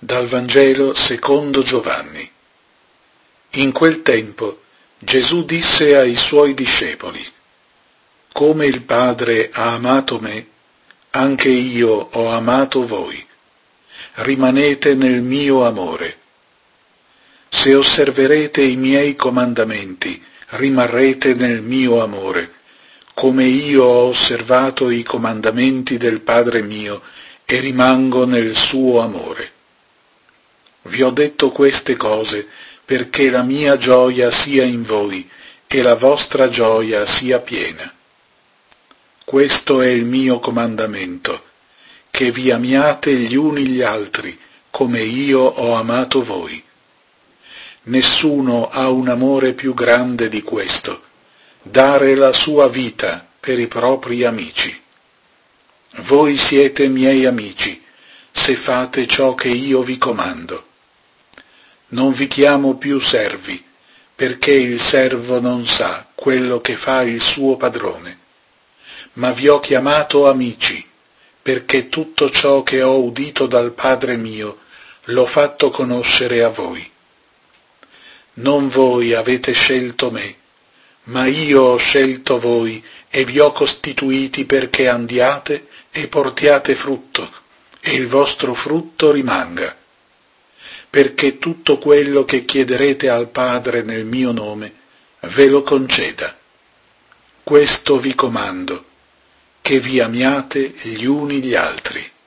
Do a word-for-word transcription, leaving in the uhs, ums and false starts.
Dal Vangelo secondo Giovanni. In quel tempo Gesù disse ai suoi discepoli: «Come il Padre ha amato me, anche io ho amato voi. Rimanete nel mio amore. Se osserverete i miei comandamenti, rimarrete nel mio amore, come io ho osservato i comandamenti del Padre mio e rimango nel suo amore. Vi ho detto queste cose perché la mia gioia sia in voi e la vostra gioia sia piena. Questo è il mio comandamento, che vi amiate gli uni gli altri, come io ho amato voi. Nessuno ha un amore più grande di questo, dare la sua vita per i propri amici. Voi siete miei amici, se fate ciò che io vi comando. Non vi chiamo più servi, perché il servo non sa quello che fa il suo padrone, ma vi ho chiamato amici, perché tutto ciò che ho udito dal Padre mio l'ho fatto conoscere a voi. Non voi avete scelto me, ma io ho scelto voi e vi ho costituiti perché andiate e portiate frutto, e il vostro frutto rimanga, perché tutto quello che chiederete al Padre nel mio nome ve lo conceda. Questo vi comando, che vi amiate gli uni gli altri.